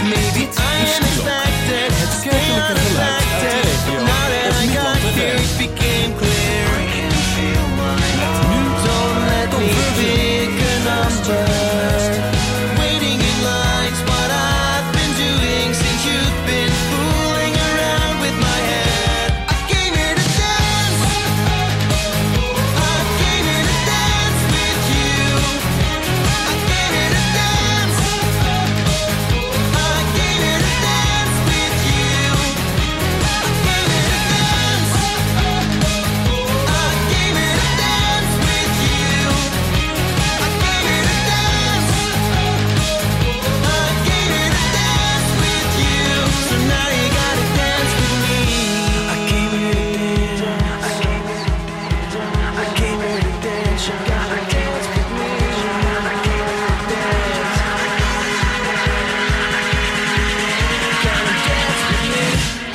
Maybe I unexpected. Het kerkelijke geluid uit de regio. Op Nederland FM. It became clear. Don't let me pick a number. Waiting in line's what I've been doing since you've been fooling around with my head. I came here to dance. I came here to dance with you. I came here to dance. I came here to dance with you. I came here to dance. I came here to dance with you. I came here to dance. I came here to dance with you. So now you gotta dance with me. I came here to dance. I came here to dance. You gotta dance with me. I came here to dance. Gotta dance with me.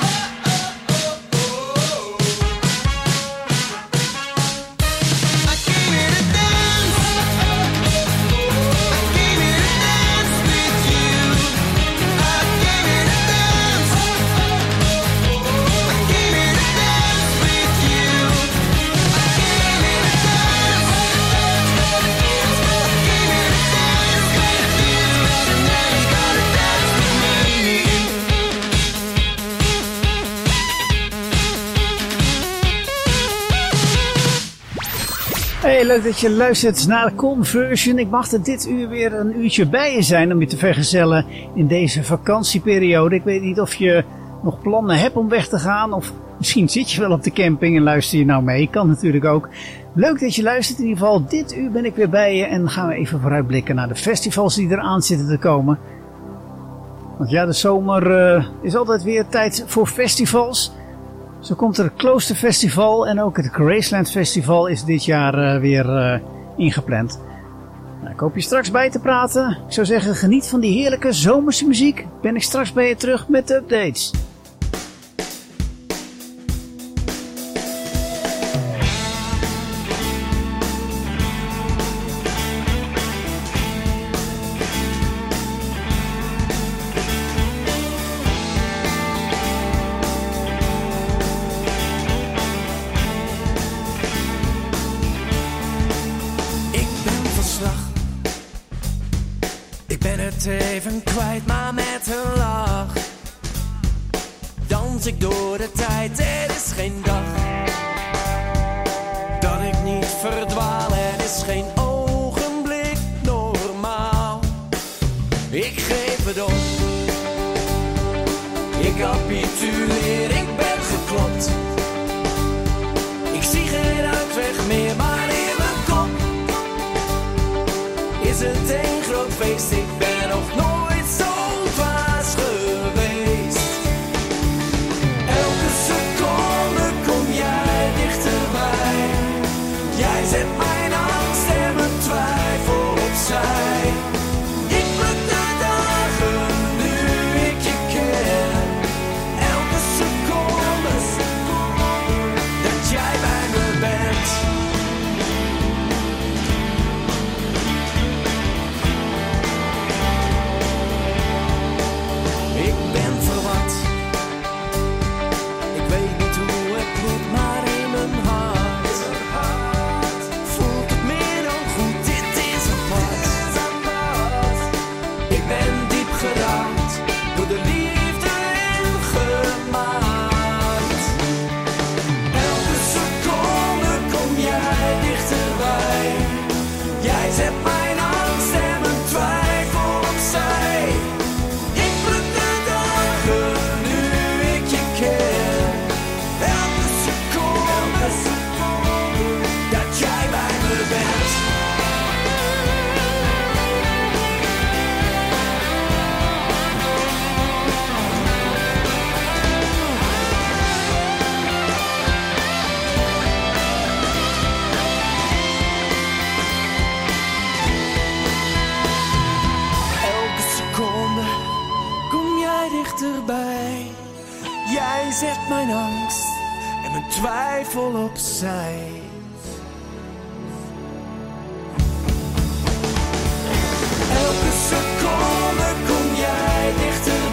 I came here to dance. I came here to dance with you. I came here to dance. I came here to dance with you. I came here to dance. I came here to dance with you. So now you gotta dance with me. Hey, leuk dat je luistert naar Conversion. Ik mag er dit uur weer een uurtje bij je zijn om je te vergezellen in deze vakantieperiode. Ik weet niet of je nog plannen hebt om weg te gaan, of misschien zit je wel op de camping en luister je nou mee. Kan natuurlijk ook. Leuk dat je luistert. In ieder geval, dit uur ben ik weer bij je en dan gaan we even vooruitblikken naar de festivals die eraan zitten te komen. Want ja, de zomer is altijd weer tijd voor festivals. Zo komt er het Kloosterfestival en ook het Graceland Festival is dit jaar weer ingepland. Nou, ik hoop je straks bij te praten. Ik zou zeggen, geniet van die heerlijke zomerse muziek. Ben ik straks bij je terug met de updates. Ik ben van slag. Ik ben het even kwijt, maar met een lach dans ik door de tijd. Er is geen dag dat ik niet verdwaal. Er is geen ogenblik normaal. Ik geef het op. Ik capituleer, ik ben geklopt. Ik zie geen uitweg meer, maar in mijn kop is het een groot feest. Ik ben nog nooit zo dwaas geweest. Elke seconde kom jij dichterbij. Jij zet mijn angst en mijn twijfel opzij. Ik pluk de dagen nu ik je ken. Elke seconde dat jij bij me bent. Ik ben verward. Ik weet niet hoe het moet, maar in mijn hart voelt het meer dan goed. Dit is apart. Ik ben diep geraakt door de liefde en gemaakt. Elke seconde kom jij dichterbij. Jij zet mijn angst en mijn twijfel opzij. Ik pluk de dagen nu ik je ken. Elke seconde dat jij bij me bent. Elke seconde kom jij dichterbij. Jij zet mijn angst en mijn twijfel opzij. Elke seconde kom jij dichterbij.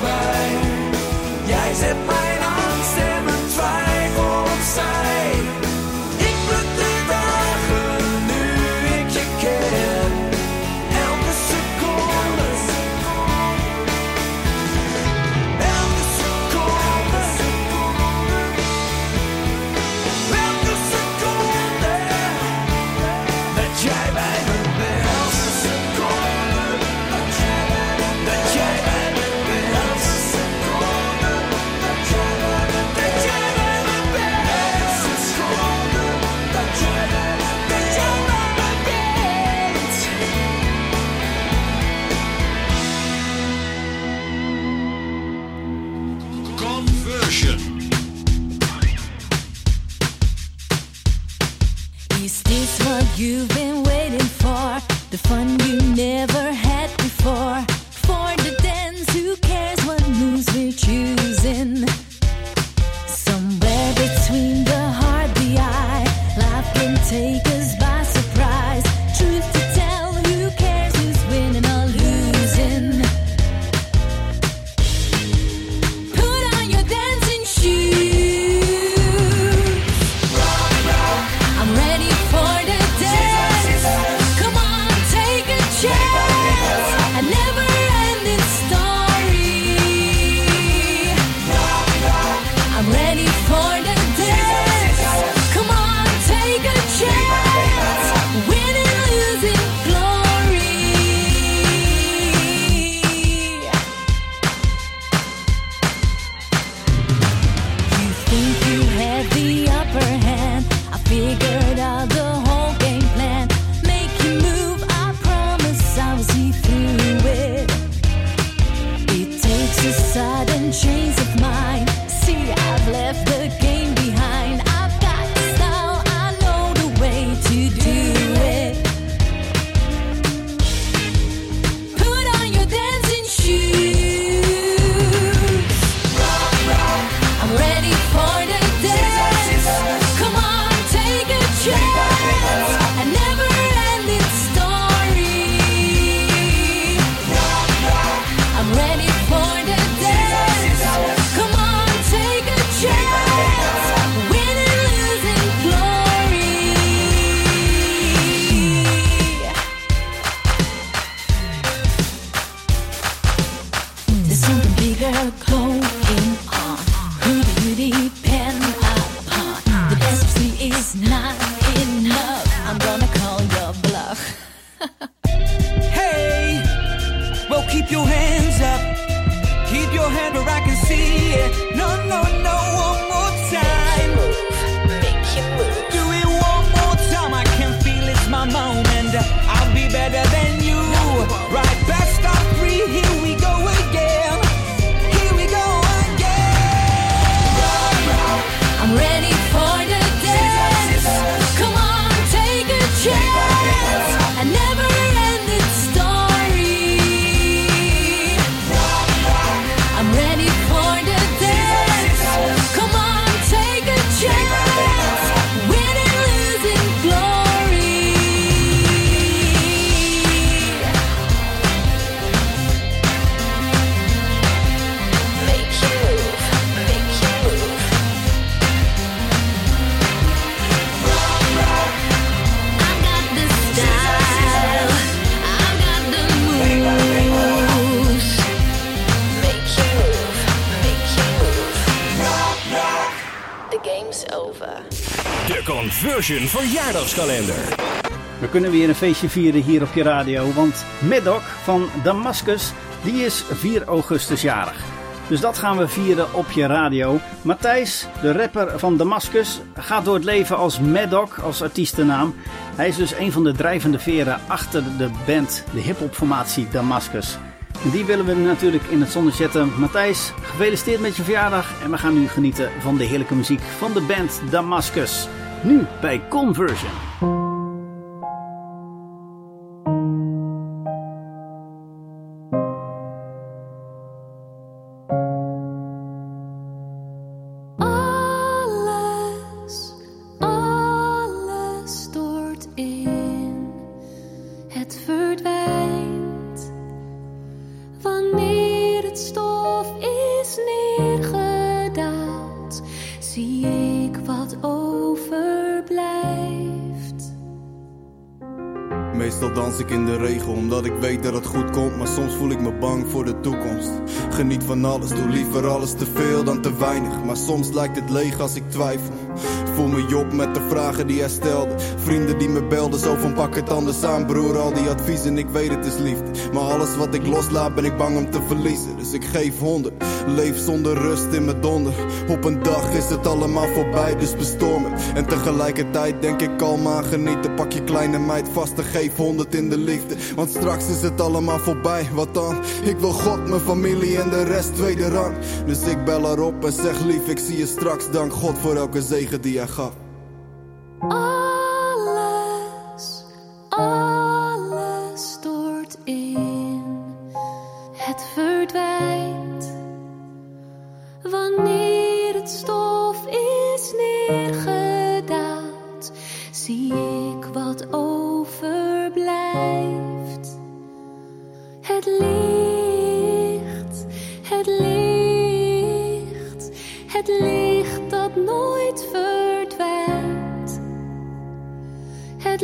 You've been waiting for the fun you never had before. For the dance, who cares what moves we're choosing? Somewhere between the heart, the eye, life can take us by surprise. Truth to tell, who cares who's winning or losing? Put on your dancing shoes. I'm ready for the dance. Come on, take a chance. A never-ending story. I'm ready for the dance. Come on, take a chance. Win and losing glory. You think you had the upper hand. I figured out the whole game plan. Make you move, I promise I'll see through it. It takes a sudden change of mind. See, I've left the game behind. I've got the style, I know the way to do it. Put on your dancing shoes. I'm ready for the dance. Come on, take a chance. A never-ending story. I'm ready for the dance. Come on, take a chance. Win and losing glory. There's something bigger going on. Who do you depend upon? The best of me is not enough. I'm gonna call your bluff. Hey, well, keep your hands up. Keep your hand where I can see it. No, no, no, one more time. Make you move. Do it one more time. I can feel it's my moment. I'll be better than you. Right, best of three. Here we go again. Here we go again. I'm ready for the dance. Come on, take a chance. A never-ending story. I'm ready for the dance. Come on, take a chance. Win and losing glory. Make you move, make you move. I got the style, I got the moves. Make you move, make you move. The game's over. De Conversion verjaardagskalender. We kunnen weer een feestje vieren hier op je radio, want Maddock van Damascus, die is 4 augustus jarig. Dus dat gaan we vieren op je radio. Matthijs, de rapper van Damascus, gaat door het leven als Maddock, als artiestennaam. Hij is dus een van de drijvende veren achter de band, de hiphopformatie Damascus. En die willen we natuurlijk in het zonnetje zetten. Matthijs, gefeliciteerd met je verjaardag. En we gaan nu genieten van de heerlijke muziek van de band Damascus. Nu bij Conversion. Alles stort in. Het verdwijnt. Wanneer het stof is neergedaald, zie ik wat overblijft. Meestal dans ik in de regen omdat ik weet dat het goed komt. Maar soms voel ik me bang voor de toekomst. Geniet van alles, doe liever alles te veel dan te weinig. Maar soms lijkt het leeg als ik twijfel. Voel me Job met de vragen die hij stelde. Vrienden die me belden zo van pak het anders aan broer. Al die adviezen, ik weet het is liefde. Maar alles wat ik loslaat ben ik bang om te verliezen. Dus ik geef 100, leef zonder rust in mijn donder. Op een dag is het allemaal voorbij, dus bestorm het. En tegelijkertijd denk ik kalm aan genieten. Pak je kleine meid vast en geef 100 in de liefde. Want straks is het allemaal voorbij, wat dan? Ik wil God, mijn familie en de rest tweede rang. Dus ik bel erop en zeg lief, ik zie je straks. Dank God voor elke zegen die hij gaf. Alles nooit verdwijnt. Het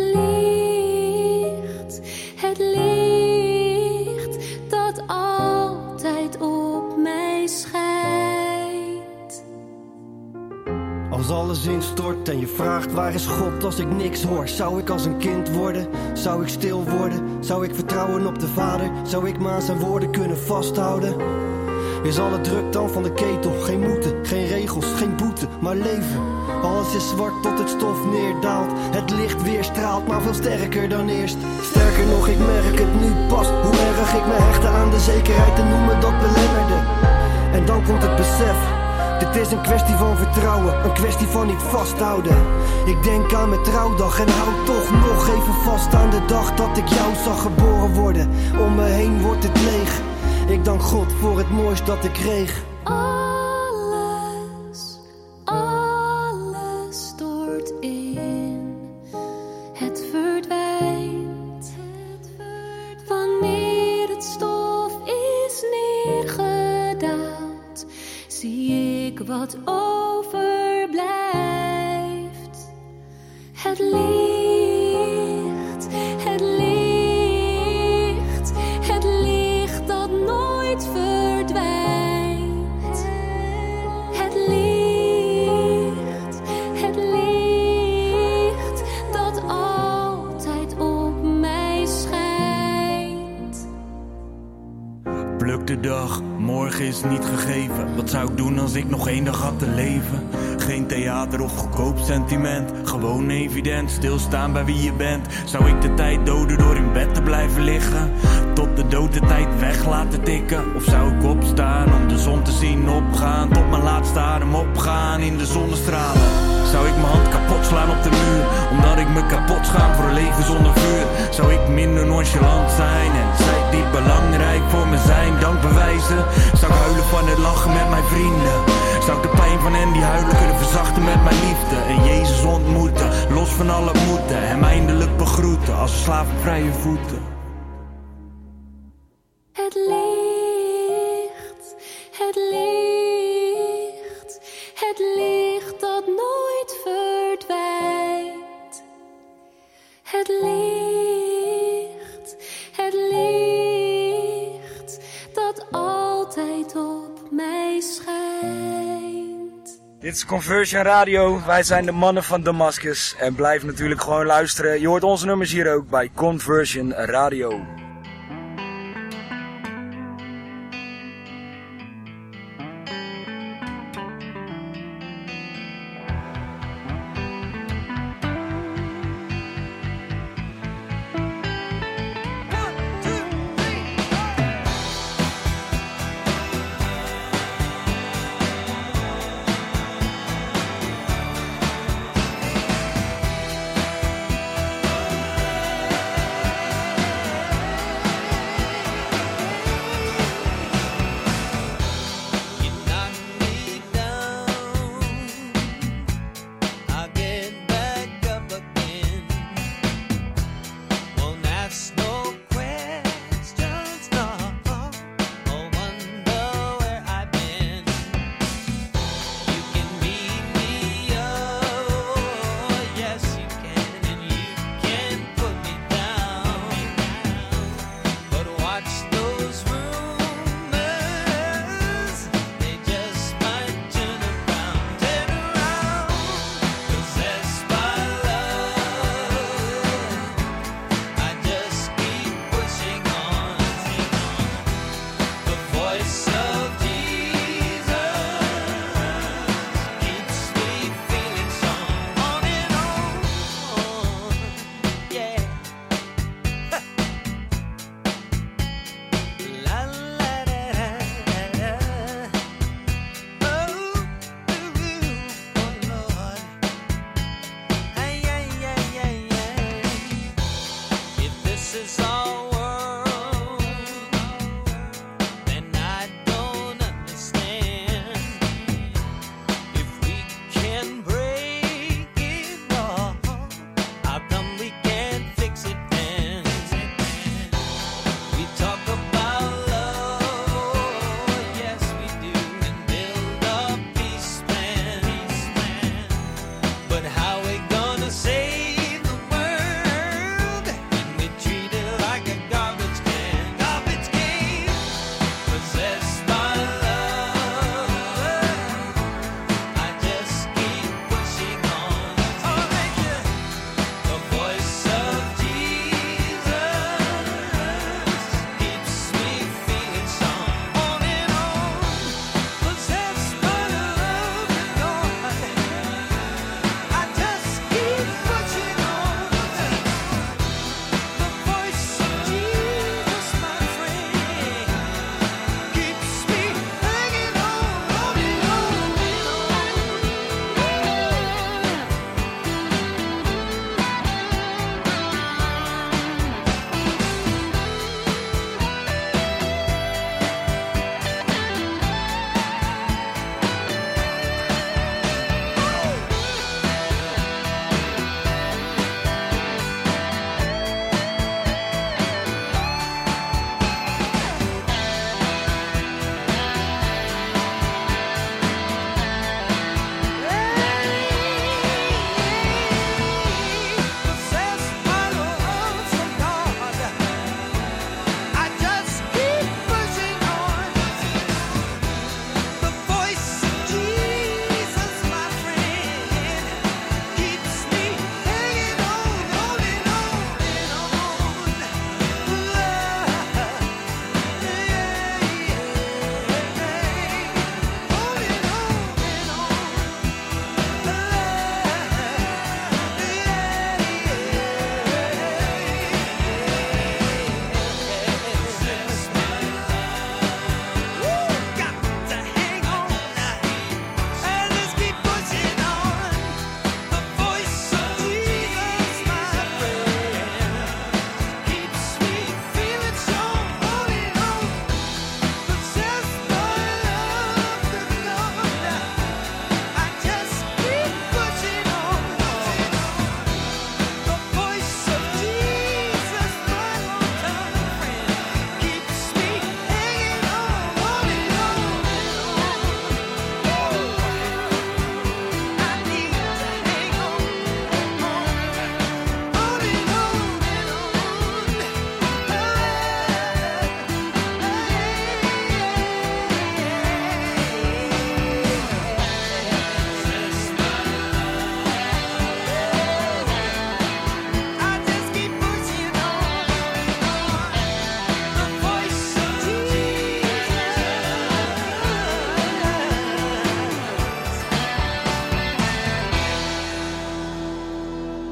licht dat altijd op mij schijnt. Als alles instort en je vraagt waar is God als ik niks hoor. Zou ik als een kind worden? Zou ik stil worden? Zou ik vertrouwen op de Vader? Zou ik me aan zijn woorden kunnen vasthouden? Is alle druk dan van de ketel? Geen moeten, geen regels, geen boete, maar leven. Alles is zwart tot het stof neerdaalt. Het licht weer straalt, maar veel sterker dan eerst. Sterker nog, ik merk het nu pas. Hoe erg ik me hechtte aan de zekerheid en noem me dat belemmerde. En dan komt het besef. Dit is een kwestie van vertrouwen, een kwestie van niet vasthouden. Ik denk aan mijn trouwdag en hou toch nog even vast aan de dag dat ik jou zag geboren worden. Om me heen wordt het leeg. Ik dank God voor het moois dat ik kreeg. Alles stort in. Het verdwijnt. Wanneer het stof is neergedaald, zie ik wat overblijft. Het licht dat nooit verdwijnt. Het licht dat altijd op mij schijnt. Pluk de dag, morgen is niet gegeven. Wat zou ik doen als ik nog 1 dag had te leven? Geen theater of goedkoop sentiment. Gewoon evident, stilstaan bij wie je bent. Zou ik de tijd doden door in bed te blijven liggen? Tot de dood de tijd weg laten tikken? Of zou ik opstaan om de zon te zien opgaan? Tot mijn laatste adem opgaan in de zonnestralen? Zou ik mijn hand kapot slaan op de muur? Omdat ik me kapot schaam voor een leven zonder vuur? Zou ik minder nonchalant zijn en zij die belangrijk voor me zijn dank bewijzen? Zou ik huilen van het lachen met mijn vrienden? Zou ik de pijn van hen die huilen kunnen verzachten met mijn liefde? En Jezus ontmoeten, los van al het moeten. Hem eindelijk begroeten als een slaaf op vrije voeten. Het licht dat nooit verdwijnt. Het licht dat altijd op mij schijnt. Dit is Conversion Radio, wij zijn de mannen van Damascus en blijf natuurlijk gewoon luisteren. Je hoort onze nummers hier ook bij Conversion Radio.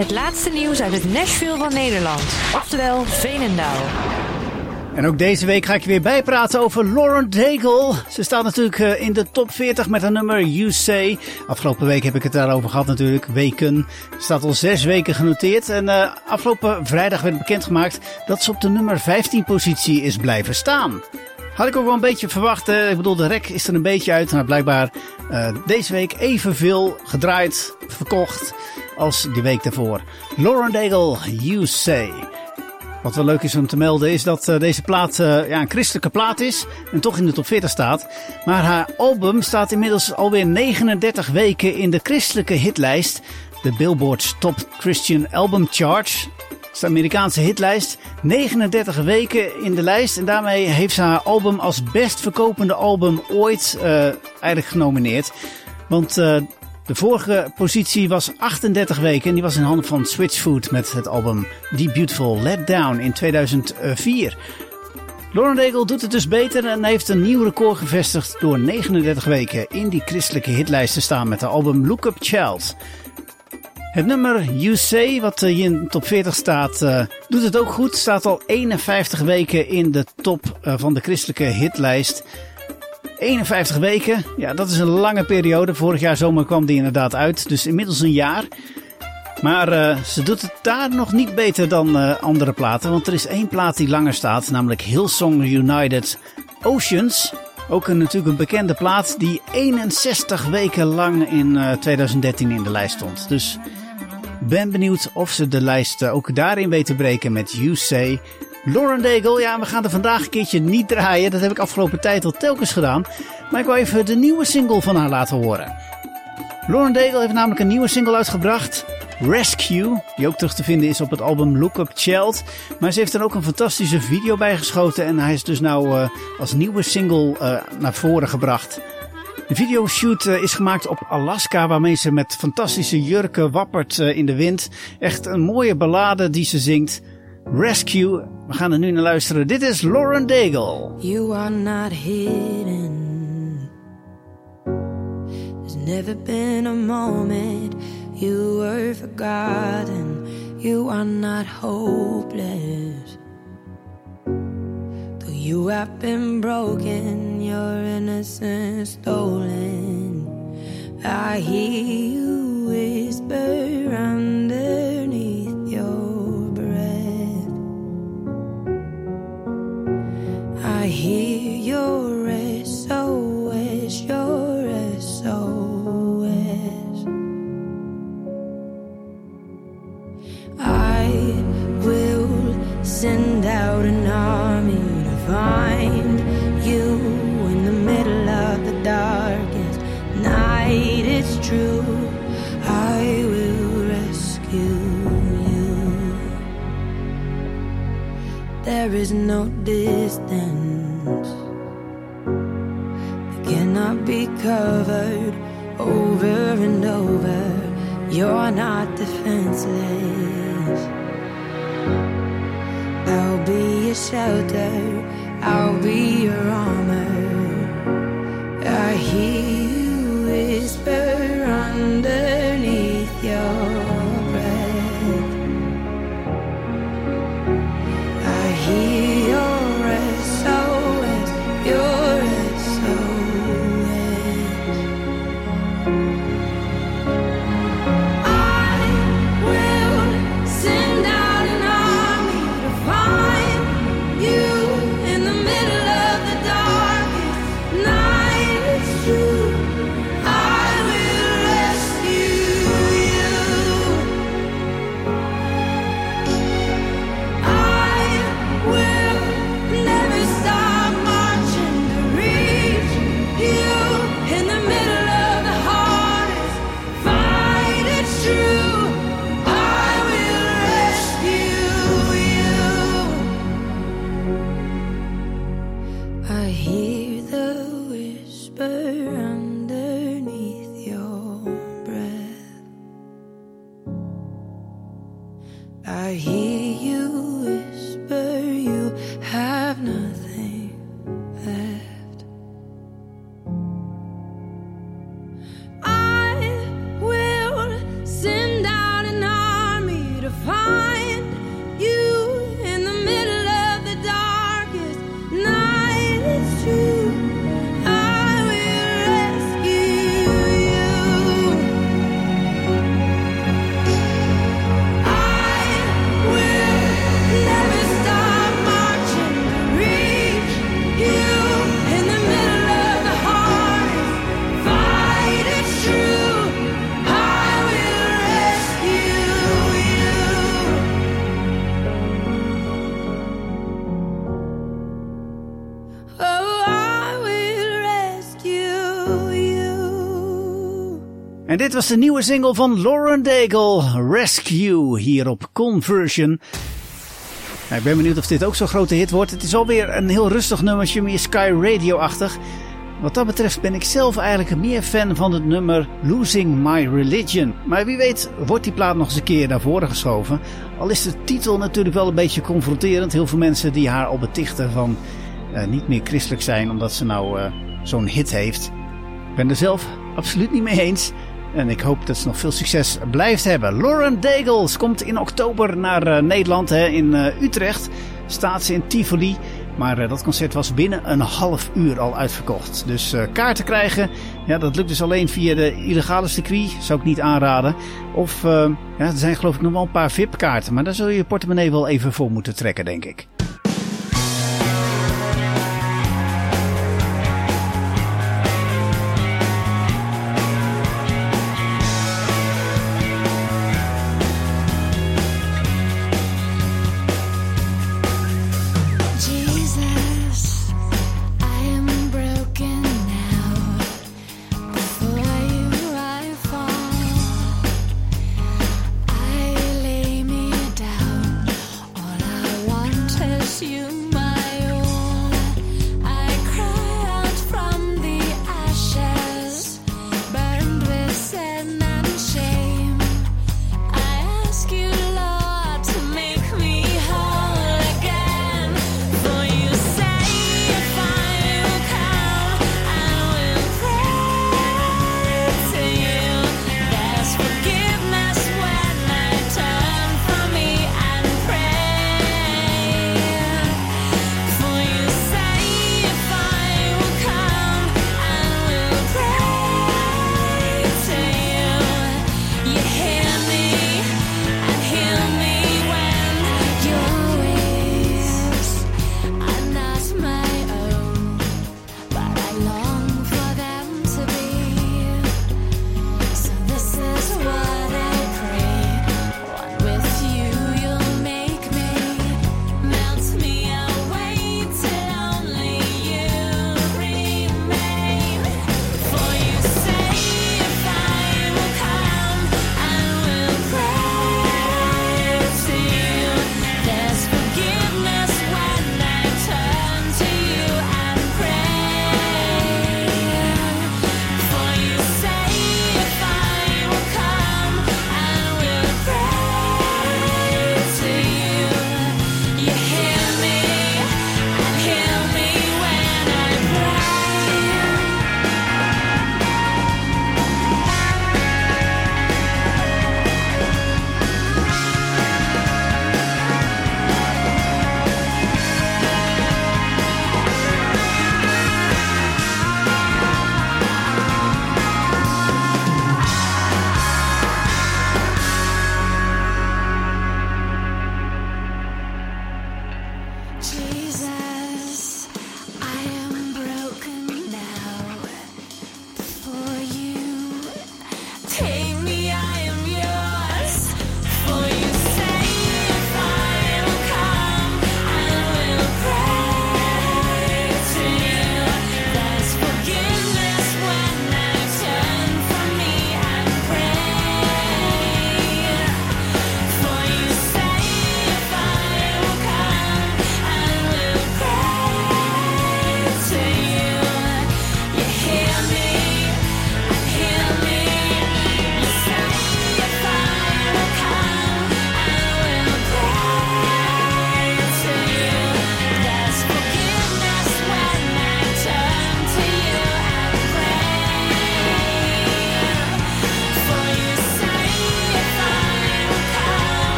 Het laatste nieuws uit het Nashville van Nederland. Oftewel Veenendaal. En ook deze week ga ik je weer bijpraten over Lauren Daigle. Ze staat natuurlijk in de top 40 met een nummer You Say. Afgelopen week heb ik het daarover gehad natuurlijk. Weken. Staat al 6 weken genoteerd. En afgelopen vrijdag werd bekendgemaakt dat ze op de nummer 15 positie is blijven staan. Had ik ook wel een beetje verwacht. Ik bedoel, de rek is er een beetje uit. Maar blijkbaar deze week evenveel gedraaid, verkocht als die week daarvoor. Lauren Daigle, You Say. Wat wel leuk is om te melden is dat deze plaat een christelijke plaat is en toch in de top 40 staat. Maar haar album staat inmiddels alweer 39 weken in de christelijke hitlijst. De Billboard's Top Christian Album Charts. Dat is de Amerikaanse hitlijst. 39 weken in de lijst en daarmee heeft ze haar album als best verkopende album ooit eigenlijk genomineerd. Want de vorige positie was 38 weken en die was in handen van Switchfoot met het album The Beautiful Let Down in 2004. Lauren Daigle doet het dus beter en heeft een nieuw record gevestigd door 39 weken in die christelijke hitlijst te staan met haar album Look Up Child. Het nummer You Say, wat hier in de top 40 staat, doet het ook goed. Staat al 51 weken in de top van de christelijke hitlijst. 51 weken, ja, dat is een lange periode. Vorig jaar zomer kwam die inderdaad uit, dus inmiddels een jaar. Maar ze doet het daar nog niet beter dan andere platen. Want er is één plaat die langer staat, namelijk Hillsong United Oceans. Ook natuurlijk een bekende plaat die 61 weken lang in 2013 in de lijst stond. Dus ben benieuwd of ze de lijst ook daarin weet te breken met You Say. Lauren Daigle, ja, we gaan er vandaag een keertje niet draaien. Dat heb ik afgelopen tijd al telkens gedaan. Maar ik wil even de nieuwe single van haar laten horen. Lauren Daigle heeft namelijk een nieuwe single uitgebracht. Rescue, die ook terug te vinden is op het album Look Up Child. Maar ze heeft er ook een fantastische video bij geschoten. En hij is dus nou als nieuwe single naar voren gebracht. De videoshoot is gemaakt op Alaska, waarmee ze met fantastische jurken wappert in de wind. Echt een mooie ballade die ze zingt. Rescue, we gaan er nu naar luisteren. Dit is Lauren Daigle. You are not hidden. There's never been a moment you were forgotten. You are not hopeless. Though you have been broken, your innocence stolen. I hear you whisper underneath your breath. I hear your SOS, your SOS. I will send out an army to find you in the middle of the darkest night. It's true, I will rescue you. There is no distance that cannot be covered over and over. You're not defenseless. I'll be your shelter, I'll be your armor. I hear you whisper underneath your breath. I hear your SOS, your SOS. I will send out an army to find you in the middle of the darkest night. It's true, I will rescue you. I will never stop marching to reach you in the middle of the hardest fight. It's true, I will rescue you. I hear the whisper underneath your breath. I hear you whisper you have nothing left. I will send out an army En dit was de nieuwe single van Lauren Daigle, Rescue, hier op Conversion. Nou, ik ben benieuwd of dit ook zo'n grote hit wordt. Het is alweer een heel rustig nummertje, meer Sky Radio-achtig. Wat dat betreft ben ik zelf eigenlijk meer fan van het nummer Losing My Religion. Maar wie weet wordt die plaat nog eens een keer naar voren geschoven. Al is de titel natuurlijk wel een beetje confronterend. Heel veel mensen die haar al betichten van niet meer christelijk zijn omdat ze nou zo'n hit heeft. Ik ben er zelf absoluut niet mee eens. En ik hoop dat ze nog veel succes blijft hebben. Lauren Daigle komt in oktober naar Nederland, in Utrecht. Staat ze in Tivoli. Maar dat concert was binnen een half uur al uitverkocht. Dus kaarten krijgen, ja, dat lukt dus alleen via de illegale circuit. Zou ik niet aanraden. Of er zijn geloof ik nog wel een paar VIP-kaarten. Maar daar zul je je portemonnee wel even voor moeten trekken, denk ik. All I wanted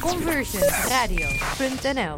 conversionradio.nl.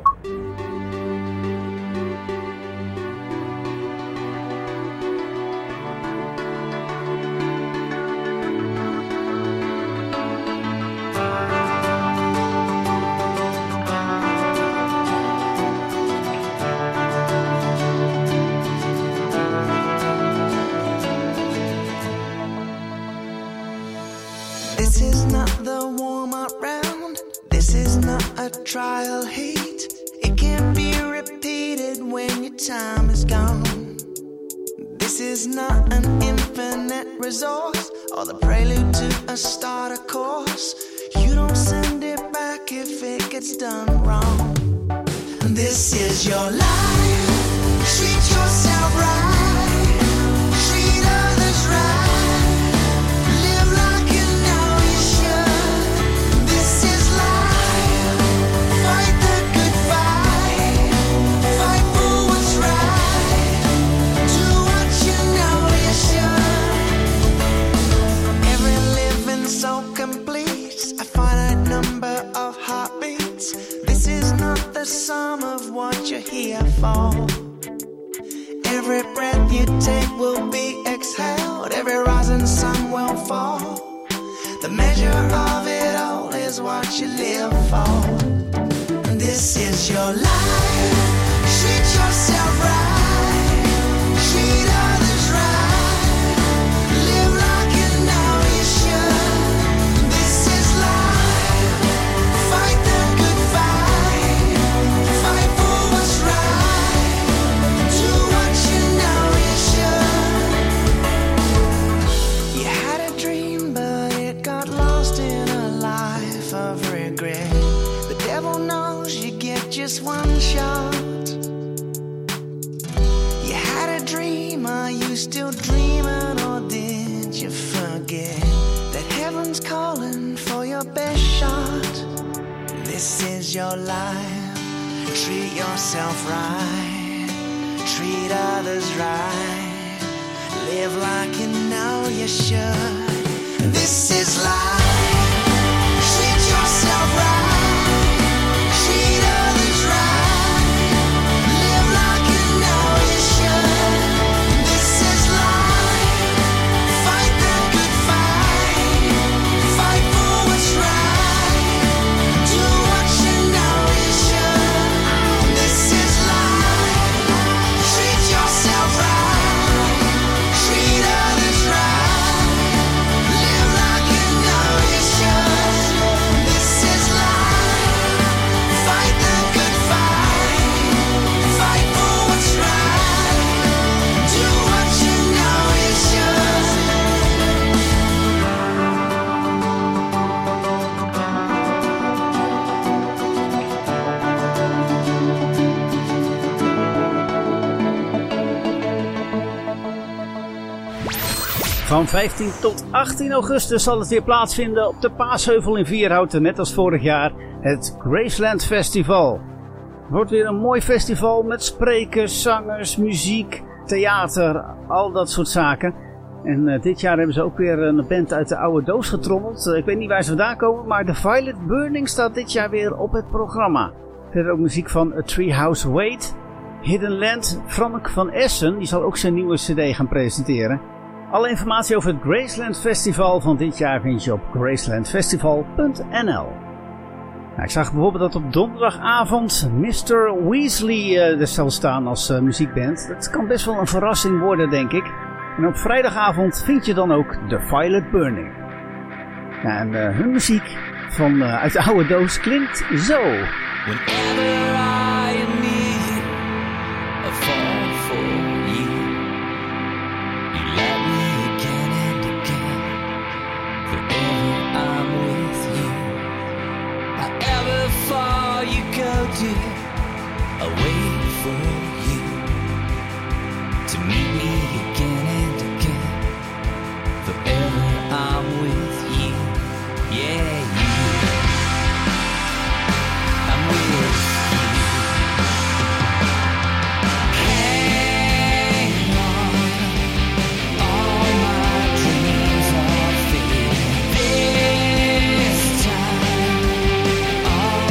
This is not the warm-up round. This is not a trial heat. It can't be repeated when your time is gone. This is not an infinite resource or the prelude to a starter course. You don't send it back if it gets done wrong. This is your life. Treat yourself right. Treat others right. The sum of what you're here for. Every breath you take will be exhaled. Every rising sun will fall. The measure of it all is what you live for. This is your life. Treat yourself right. Treat others right. Live like you know you should. This is life. Fight the good fight. Fight for what's right. Do what you know you should. You had a dream, but it got lost in a life of regret. The devil knows you get just one shot. You had a dream, are you still dreaming, or did you forget that heaven's calling for your best shot? This is your life. Treat yourself right. Treat others right. Live like you know you should. This is life. Treat yourself right. Treat others right. Live like you know you should. This is life. Fight the good fight. Fight for what's right. Do what you know you should. This is life. Treat yourself right. Treat others right. Live like you know you should. This is life. Fight the good fight. Fight for what's right. Do what you know you should. Van 15 tot 18 augustus zal het weer plaatsvinden op de Paasheuvel in Vierhouten, net als vorig jaar, het Graceland Festival. Het wordt weer een mooi festival met sprekers, zangers, muziek, theater, al dat soort zaken. En dit jaar hebben ze ook weer een band uit de oude doos getrommeld. Ik weet niet waar ze vandaan komen, maar The Violet Burning staat dit jaar weer op het programma. Verder ook muziek van A Treehouse Wait, Hidden Land, Frank van Essen, die zal ook zijn nieuwe cd gaan presenteren. Alle informatie over het Graceland Festival van dit jaar vind je op gracelandfestival.nl. Ik zag bijvoorbeeld dat op donderdagavond Mr. Weasley er zal staan als muziekband. Dat kan best wel een verrassing worden, denk ik. En op vrijdagavond vind je dan ook The Violet Burning. Ja, en hun muziek van uit de oude doos klinkt zo. Whenever I am near, I fall for you. You love me again and again. Forever I'm with you. However far you go, dear, I'll wait for you to meet me again and again. Forever I'm with you. Yeah, you. I'm with you. Hang on, all my dreams are fading. This time, all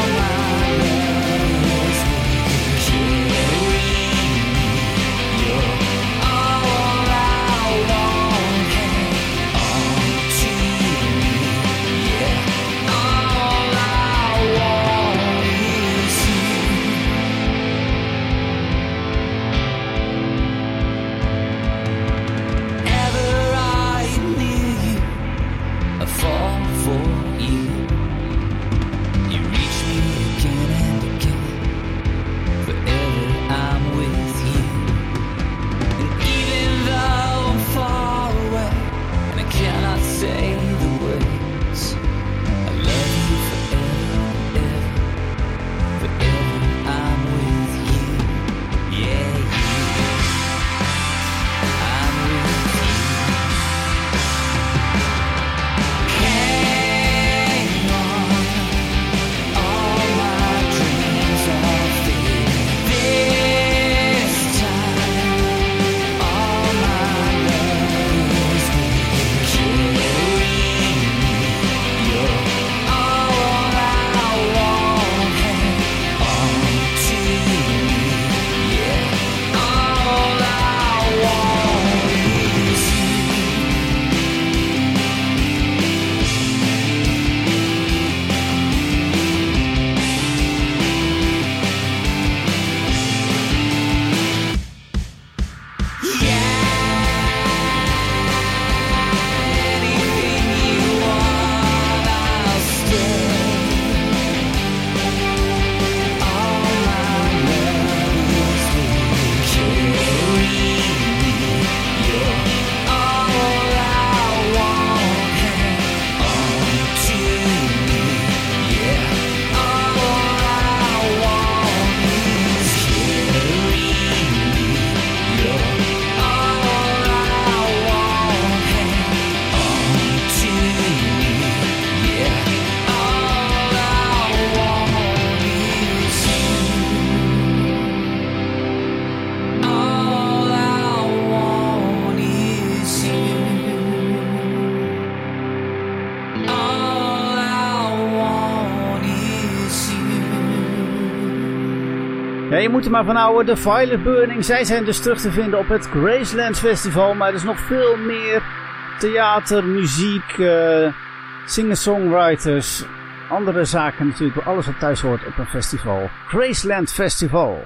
Ja, je moet er maar van houden. De Violet Burning, zij zijn dus terug te vinden op het Graceland Festival. Maar er is nog veel meer theater, muziek, singer-songwriters, andere zaken natuurlijk. Alles wat thuis hoort op een festival. Graceland Festival.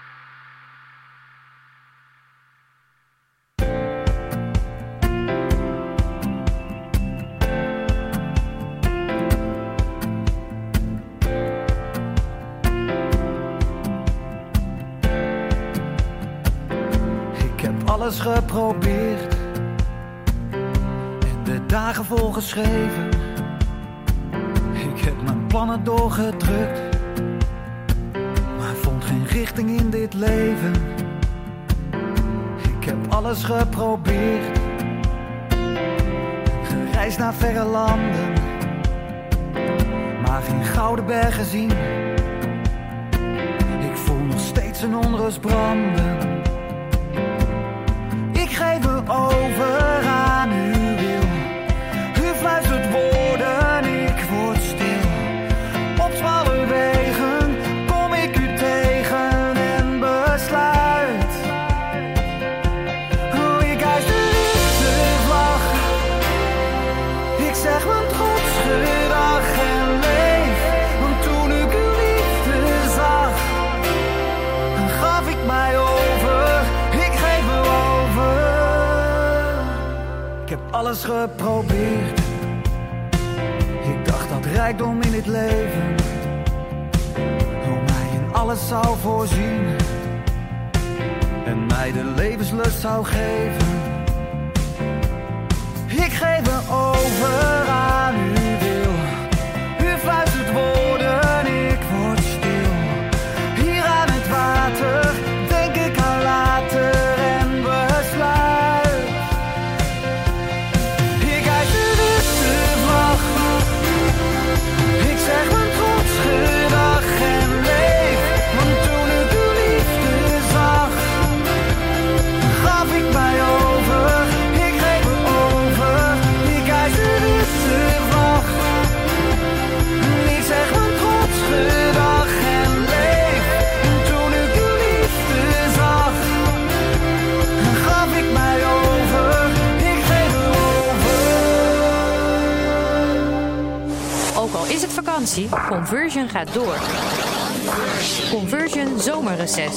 Alles geprobeerd en de dagen volgeschreven. Ik heb mijn plannen doorgedrukt, maar vond geen richting in dit leven. Ik heb alles geprobeerd, gereisd naar verre landen, maar geen gouden berg gezien. Ik voel nog steeds een onrust branden. Ik geef me over aan uw wil. U fluistert woorden, ik word stil. Op smalle wegen kom ik u tegen en besluit. Oh, ik hijs de liefdevlag. Ik zeg mijn trots gedag en leef. Want toen ik uw liefde zag, gaf ik mij over. Ik heb alles geprobeerd. Ik dacht dat rijkdom in het leven mij in alles zou voorzien en mij de levenslust zou geven. Ik geef me over aan uw wil. U fluistert woorden, ik word stil. Hier aan het water denk ik aan later en besluit. Ik zeg mijn trots gedag en leef. Want toen ik uw liefde zag, gaf ik mij over. Ik geef me over. Ik hijs de witte vlag. Ik zeg mijn trots gedag en leef. En toen ik uw liefde zag, gaf ik mij over. Ik geef me over. Ook al is het vakantie, Conversion gaat door. Conversion zomerreces.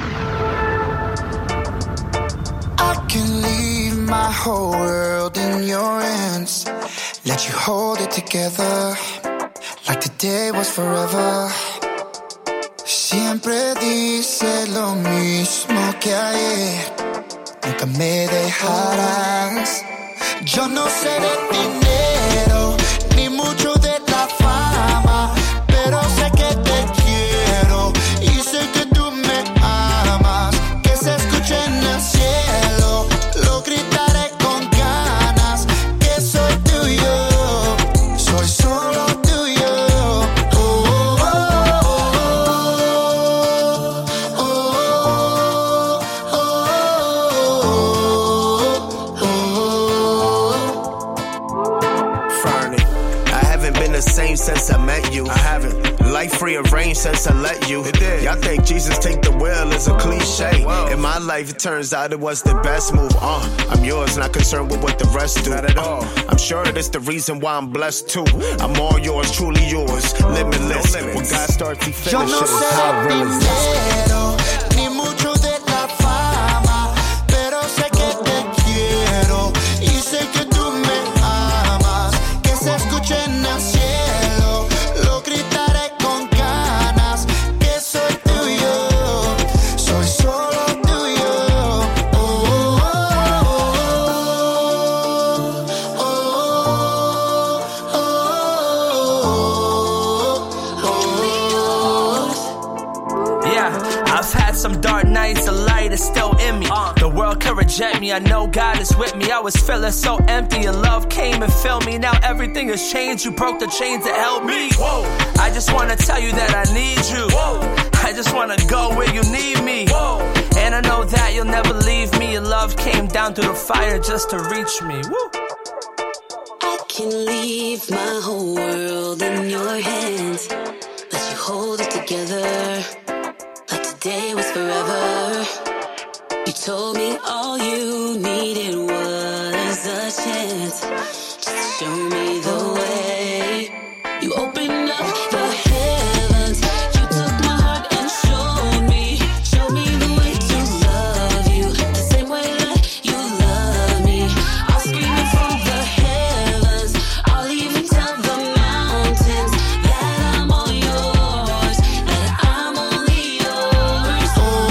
I can leave my whole world in your hands. Let you hold it together like the day was forever. Siempre dice lo mismo que ayer. Nunca me dejarás. Yo no sé de dinero ni mucho de la fama, pero sé que te quiero y sé que tú me amas. Que se escuche en el cielo, lo gritaré con ganas. Que soy tuyo, soy solo tuyo. Oh, oh, oh, oh, oh, oh, oh. Fernie, I haven't been the same since I met you. I haven't. Life rearranged since I let you. Y'all think Jesus take the wheel is a cliche. In my life, it turns out it was the best move. I'm yours, not concerned with what the rest do. Not at all. I'm sure that's the reason why I'm blessed too. I'm all yours, truly yours, limitless. No when God starts, He finishes. How real is this? Ni mucho de la fama, pero sé que te quiero y sé que tú me amas. Que se escuche en el cielo, lo gritaré con ganas. Que soy tuyo, soy solo tuyo. Oh, oh, oh, oh, oh, oh. Yeah, I've had some dark nights, the light is still in me. The world could reject me, I know God is with me. I was feeling so empty, your love came and filled me. Now everything has changed, you broke the chains that held me. Whoa. I just wanna tell you that I need you. Whoa. I just wanna go where you need me. Whoa. And I know that you'll never leave me. Your love came down through the fire just to reach me. Woo. I can leave my whole world in your hands. Let you hold it together like the Yesterday was forever. You told me all you needed was a chance. Just show me the way. You opened up the heavens. You took my heart and showed me the way to love you, the same way that you love me. I'll scream it from the heavens. I'll even tell the mountains that I'm all yours, that I'm only yours.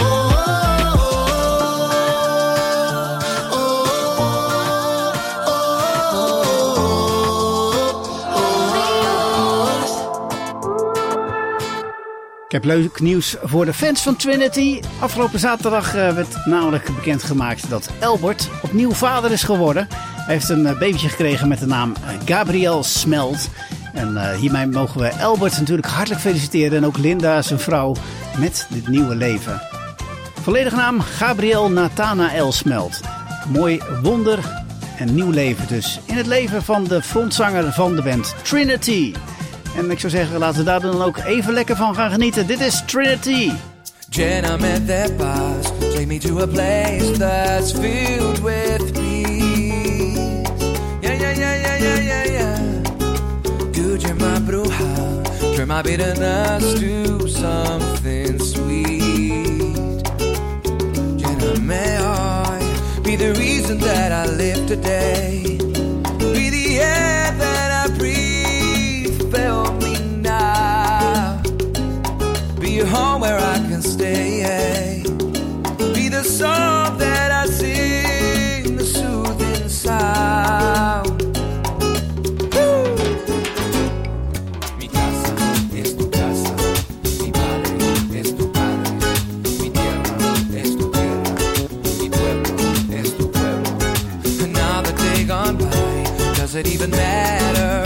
Ik heb leuk nieuws voor de fans van Trinity. Afgelopen zaterdag werd namelijk bekendgemaakt dat Albert opnieuw vader is geworden. Hij heeft een babytje gekregen met de naam Gabriel Smelt. En hiermee mogen we Albert natuurlijk hartelijk feliciteren. En ook Linda, zijn vrouw, met dit nieuwe leven. Volledige naam Gabriel Nathanael Smelt. Mooi wonder en nieuw leven dus. In het leven van de frontzanger van de band Trinity. En ik zou zeggen, laten we daar dan ook even lekker van gaan genieten. Dit is Trinity. Jenna met their past. Take me to a place that's filled with peace. Yeah, yeah, yeah, yeah, yeah, yeah, yeah. Tú, my bruja. Turn my bitterness to something sweet. Jenna, may I be the reason that I live today. Be the air that I breathe. Fill me now. Be a home where I can stay. Be the song that I sing, the soothing sound. Woo! Mi casa es tu casa, mi padre es tu padre, mi tierra es tu tierra, mi pueblo es tu pueblo. Another day gone by, does it even matter?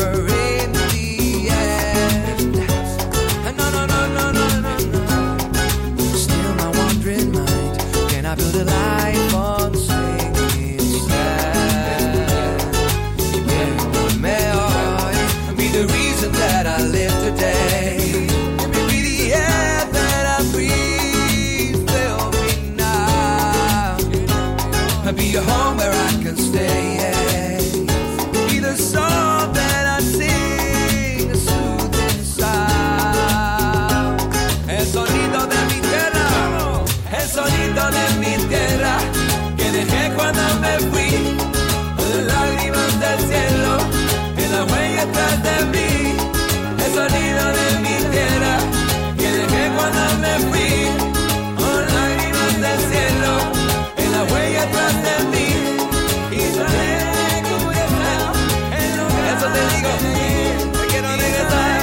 I build a life on singing sand. May I be the reason that I live today? Be the air that I breathe. Fill me now. Be a home where I can stay. Be the song that I sing, a soothing sound. El sonido de mi tierra. El sonido de mi tierra que dejé cuando me fui, lágrimas del cielo en la huella atrás de mí. El sonido de mi tierra que dejé cuando me fui, lágrimas del cielo en la huella atrás de mí. Y sabré cómo estar, eso te digo, me quiero regresar.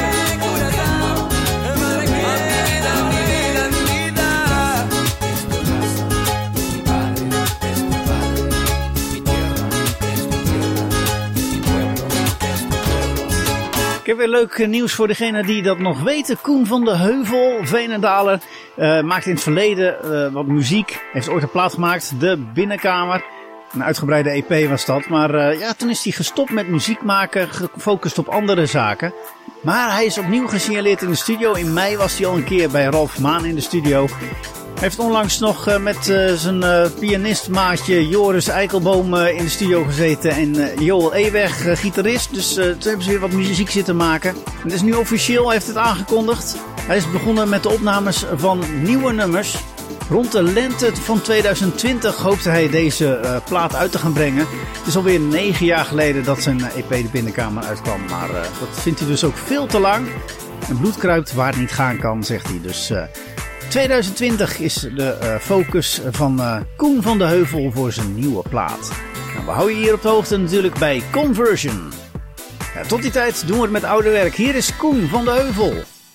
Ik heb weer leuk nieuws voor degenen die dat nog weten. Koen van de Heuvel, Veenendaler, maakte in het verleden wat muziek. Heeft ooit een plaat gemaakt, De Binnenkamer. Een uitgebreide EP was dat. Maar toen is hij gestopt met muziek maken, gefocust op andere zaken. Maar hij is opnieuw gesignaleerd in de studio. In mei was hij al een keer bij Ralf Maan in de studio. Hij heeft onlangs nog met zijn pianistmaatje Joris Eikelboom in de studio gezeten. En Joel Eweg, gitarist. Dus toen hebben ze weer wat muziek zitten maken. Het is nu officieel, hij heeft het aangekondigd. Hij is begonnen met de opnames van nieuwe nummers. Rond de lente van 2020 hoopte hij deze plaat uit te gaan brengen. Het is alweer 9 jaar geleden dat zijn EP De Binnenkamer uitkwam. Maar dat vindt hij dus ook veel te lang. En bloed kruipt waar het niet gaan kan, zegt hij. Dus 2020 is de focus van Koen van de Heuvel voor zijn nieuwe plaat. Nou, we houden je hier op de hoogte natuurlijk bij Conversion. Ja, tot die tijd doen we het met oude werk. Hier is Koen van de Heuvel.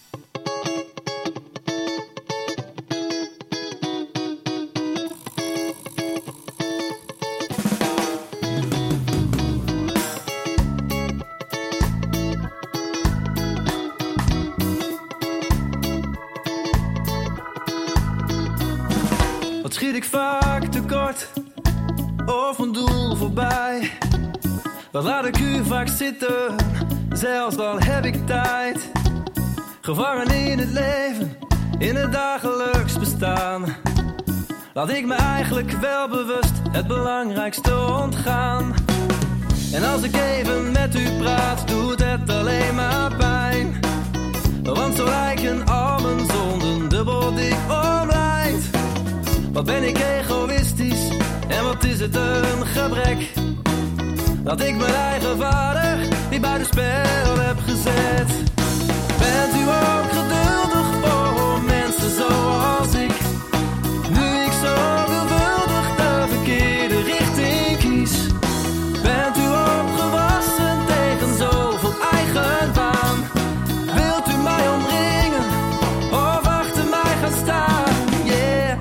Wat schiet ik vaak tekort of een doel voorbij? Wat laat ik u vaak zitten, zelfs al heb ik tijd. Gevangen in het leven, in het dagelijks bestaan. Laat ik me eigenlijk wel bewust het belangrijkste ontgaan. En als ik even met u praat, doet het alleen maar pijn. Want zo lijken al mijn zonden dubbel dik omlijnd. Wat ben ik egoïstisch en wat is het een gebrek. Dat ik mijn eigen vader niet buitenspel heb gezet. Bent u ook geduldig voor mensen zoals ik? Nu ik zo veelvuldig de verkeerde richting kies. Bent u opgewassen tegen zoveel eigenwaan? Wilt u mij omringen of achter mij gaan staan? Yeah.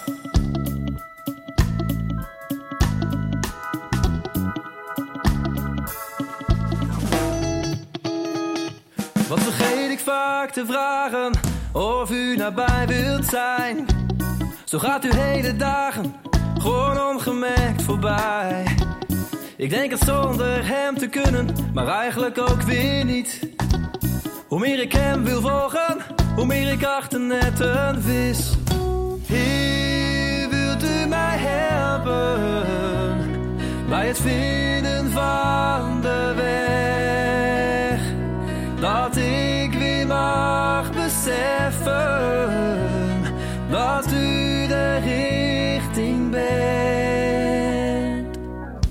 Wat vergeet ik vaak te vragen of u nabij wilt zijn. Zo gaat uw hele dagen gewoon ongemerkt voorbij. Ik denk het zonder hem te kunnen, maar eigenlijk ook weer niet. Hoe meer ik hem wil volgen, hoe meer ik achter net een vis. Heer, wilt u mij helpen bij het vinden van de weg? Dat ik weer mag beseffen dat u de richting bent.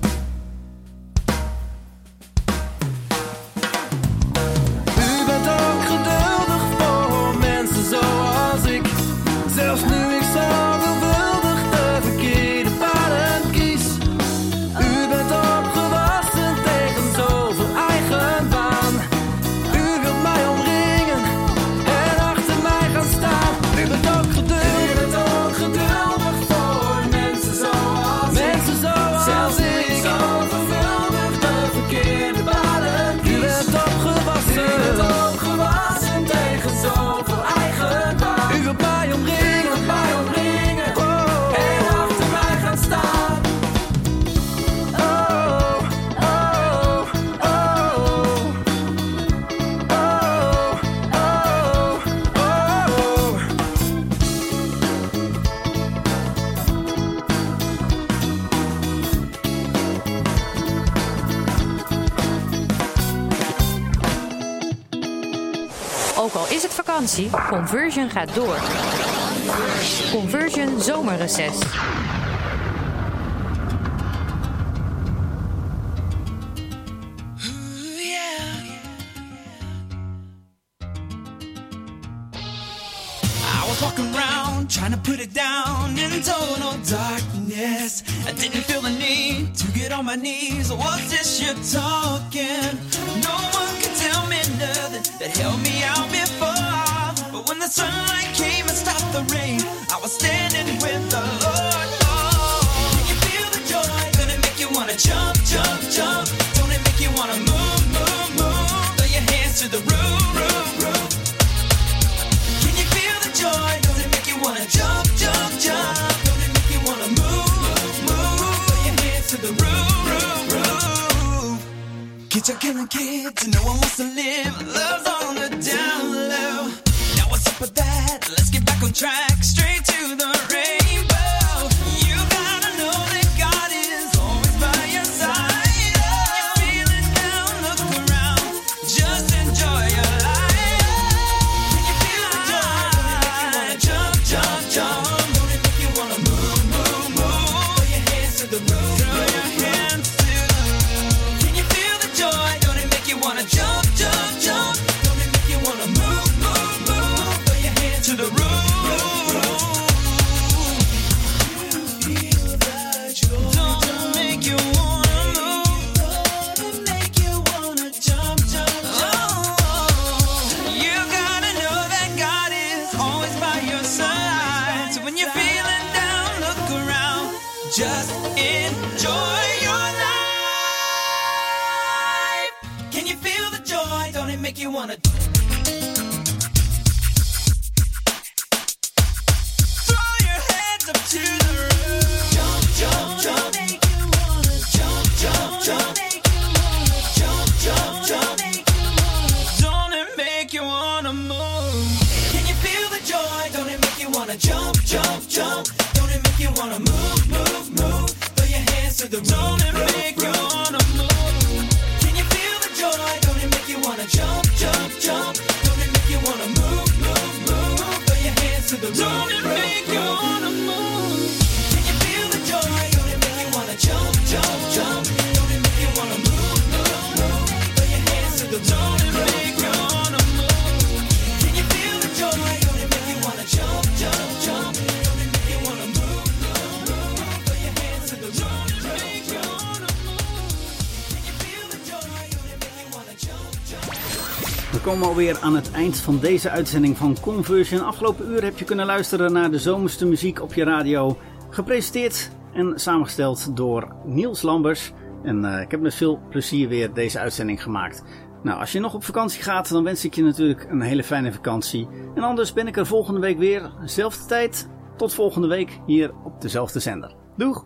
U bent ook geduldig voor mensen zoals ik. Zelfs nu ik zo veelvuldig de verkeerde paden kies. U bent opgewassen tegen zoveel eigenwaan. U wilt mij omringen en achter mij gaan staan. U bent ook geduldig voor mensen zoals ik. Mensen zoals ik. Zo vervuldig de verkeerde paden kies. U bent opgewassen tegen zoveel eigenwaan. U wilt mij omringen, oh, en achter mij gaan staan. Oh, oh, oh, oh, oh, oh. Ook al is het vakantie, Conversion gaat door. Conversion zomerreces. I was walking around trying to put it down in total darkness. I didn't feel the need to get on my knees. Was this you talking? No one could tell me nothing that held me out before. But when the sunlight came and stopped the rain, I was standing with the Lord. Oh, can you feel the joy? Gonna make you wanna jump, jump, jump. Don't it make you wanna move, move, move? Throw your hands to the roof, roof, roof. Can you feel the joy? Don't it make you wanna jump, jump, jump? Don't it make you wanna move, move, move? Throw your hands to the roof, roof, roof. Kids are killing kids and no one wants to live. Love's on the down low. Now what's up with that? Let's get back on track, straight to the rainbow. You gotta know that God is always by your side. You're feeling down, look around, just enjoy your life. Can you feel the joy? Don't it make you wanna jump, jump, jump? Don't it make you wanna move, move, move? Throw your hands to the roof, throw your hands to the roof. Can you feel the joy? Don't it make you wanna jump, jump, jump? Don't it make you wanna move, move, move? Throw your hands to the roof. Don't make you wanna move. Don't make you wanna jump, jump, jump. You gotta know that God is always by your side. So when you're feeling down, look around. Just enjoy your life. Can you feel the joy? Don't it make you wanna throw your hands up to the roof? Jump, jump, jump. Jump, jump, jump. Jump, jump, jump. Don't it make you wanna move? Can you feel the joy? Don't wanna jump, jump, jump? Don't it make you wanna move, move, move? Throw your hands to the roof. Don't it make you wanna move? Can you feel the joy? Don't it make you wanna jump, jump, jump? Don't it make you wanna move, move, move? Throw your hands to the roof. Don't it make you wanna move? Can you feel the joy? Don't it make you wanna jump, jump, jump? Don't it make you wanna move, move, move? Throw your hands to the roof. Don't it make you wanna move? Can you feel the joy? Don't it make you wanna jump, jump, jump? Don't it make you wanna move, move, move? Throw your hands to the roof. Don't it make you wanna move? Can you feel the joy? Don't it make you wanna jump, jump? We komen alweer aan het eind van deze uitzending van Conversion. Afgelopen uur heb je kunnen luisteren naar de zomerste muziek op je radio. Gepresenteerd en samengesteld door Niels Lambers. En ik heb met veel plezier weer deze uitzending gemaakt. Nou, als je nog op vakantie gaat, dan wens ik je natuurlijk een hele fijne vakantie. En anders ben ik er volgende week weer. Zelfde tijd. Tot volgende week hier op dezelfde zender. Doeg!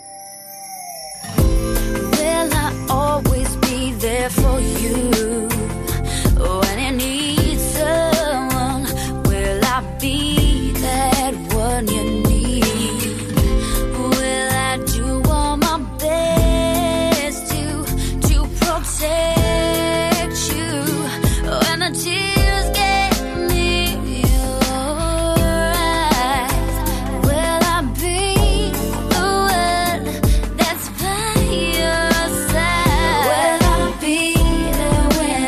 Will I always be there for you when you need someone? Will I be that one you need? Will I do all my best to protect you when the tears get near your eyes? Will I be the one that's by your side? Will I be there when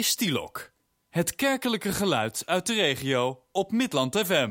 is Stilok. Het kerkelijke geluid uit de regio op Midland FM.